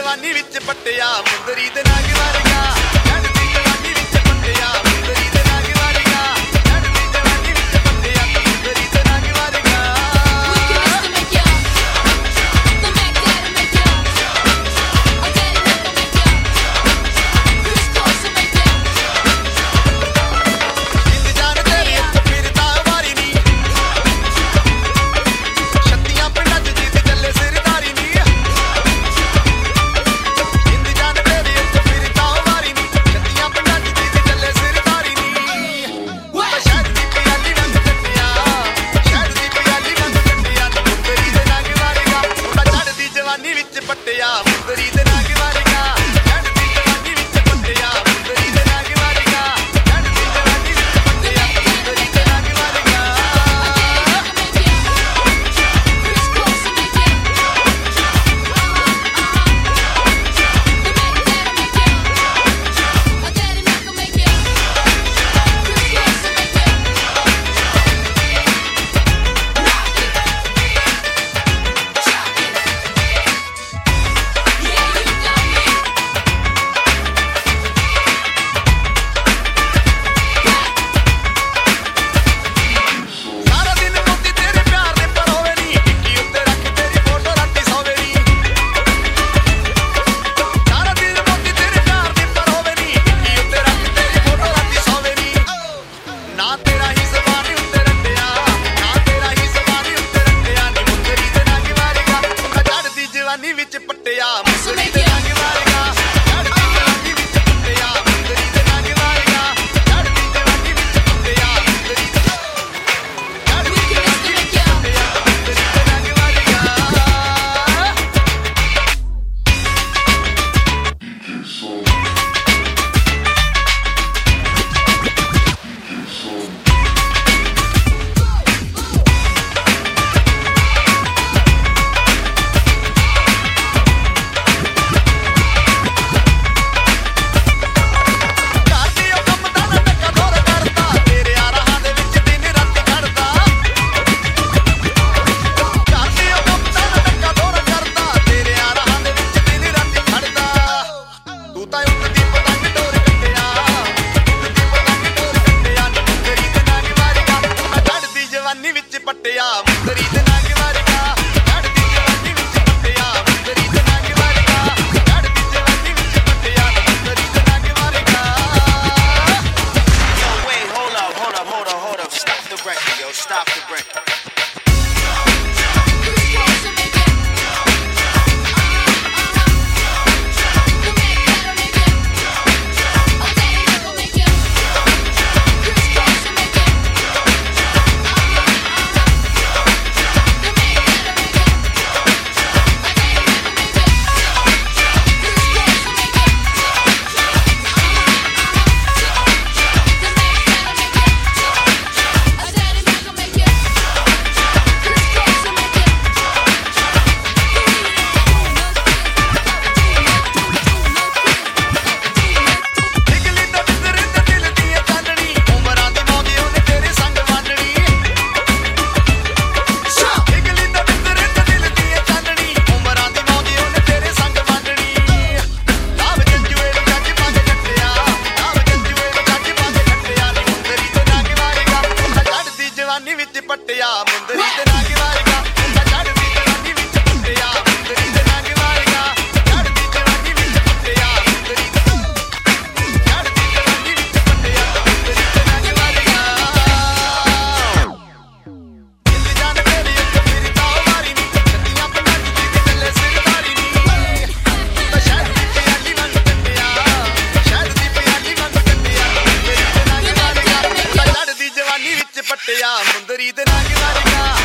ਜਵਾਨੀ ਵਿੱਚ ਪੱਟਿਆ ਮੁੰਦਰੀ ਦੇ ਨਾਗ ਵਰਗਾ ਚੜ੍ਹਦੀ ਜਵਾਨੀ ਵਿੱਚ ਪੱਟਿਆ ਮੁੰਦਰੀ ਦੇ ਨਾਗ ਵਰਗਾ ਚੜ੍ਹਦੀ ਜਵਾਨੀ ਵਿੱਚ ਪੱਟਿਆ ਮੁੰਦਰੀ ਦੇ ਨਾਗ ਵਰਗਾ ਪੱਟਿਆ ਮੁੰਦਰੀ ਦੇ ਨਾਗ ਵਰਗਾ ਚੜ੍ਹਦੀ ਜਵਾਨੀ ਵਿੱਚ ਪੱਟਿਆ ਮੁੰਦਰੀ ਦੇ ਨਾਗ ਵਰਗਾ ਚੜ੍ਹਦੀ ਜਵਾਨੀ ਵਿੱਚ ਪੱਟਿਆ ਮੁੰਦਰੀ ਦੇ ਨਾਗ ਵਰਗਾ ਜਵਾਨੀ ਵਿੱਚ ਪੱਟਿਆ ਮੁੰਦਰੀ ਦੇ ਨਾਗ ਵਰਗਾ ਚੜ੍ਹਦੀ ਜਵਾਨੀ ਵਿੱਚ ਪੱਟਿਆ ਮੁੰਦਰੀ ਦੇ ਨਾਗ ਵਰਗਾ ਚੜ੍ਹਦੀ ਜਵਾਨੀ ਵਿੱਚ ਪੱਟਿਆ ਮੁੰਦਰੀ ਦੇ ਚੜ੍ਹਦੀ ਜਵਾਨੀ ਵਿੱਚ ਪੱਟਿਆ ਮੁੰਦਰੀ ਦੇ ਨਾਗ ਵਰਗਾ ਜਵਾਨੀ ਵਿੱਚ ਪੱਟਿਆ ਮੁੰਦਰੀ ਦੇ ਨਾਗ ਵਰਗਾ ਚੜ੍ਹਦੀ ਜਵਾਨੀ ਵਿੱਚ ਪੱਟਿਆ ਮੁੰਦਰੀ ਦੇ ਨਾਗ ਵਰਗਾ ਚੜ੍ਹਦੀ ਜਵਾਨੀ ਵਿੱਚ ਪੱਟਿਆ ਮੁੰਦਰੀ ਦੇ ਨਾਗ ਵਰਗਾ Yo, wait, hold up. Stop the record, yo. Stop the record. ਜਵਾਨੀ ਵਿੱਚ ਪੱਟਿਆ ਮੁੰਦਰੀ ਦੇ ਨਾਗ ਵਰਗਾ ਚੜ੍ਹਦੀ ਜਵਾਨੀ ਵਿੱਚ ਪੱਟਿਆ ਮੁੰਦਰੀ ਦੇ ਨਾਗ ਵਰਗਾ ਚੜ੍ਹਦੀ ਜਵਾਨੀ ਵਿੱਚ ਪੱਟਿਆ ਮੁੰਦਰੀ ਦੇ ਚੜ੍ਹਦੀ ਜਵਾਨੀ ਵਿੱਚ ਪੱਟਿਆ ਮੁੰਦਰੀ ਦੇ ਨਾਗ ਵਰਗਾ ਜਿੰਦ ਜਾਨ ਤੇਰੀ ਇੱਕ ਮੇਰੀ ਤਾਂ ਵਾਰੀ ਨੀ ਛੱਤੀਆਂ ਪਿੰਡਾਂ ਚ ਦੀ ਚੱਲੇ ਸਿਰਦਾਰੀ ਨੀ ਸ਼ਹਿਰ ਦੀ ਪਿਆਲੀ ਵਾਂਗ ਕੱਟਿਆ ਸ਼ਹਿਰ ਦੀ ਪਿਆਲੀ ਵਾਂਗ ਕੱਟਿਆ ਮੁੰਦਰੀ ਦੇ ਨਾਗ ਵਰਗਾ ਚੜ੍ਹਦੀ ਜਵਾਨੀ ਵਿੱਚ ਪੱਟਿਆ ਮੁੰਦਰੀ ਦੇ ਨਾਗ ਵਰਗਾ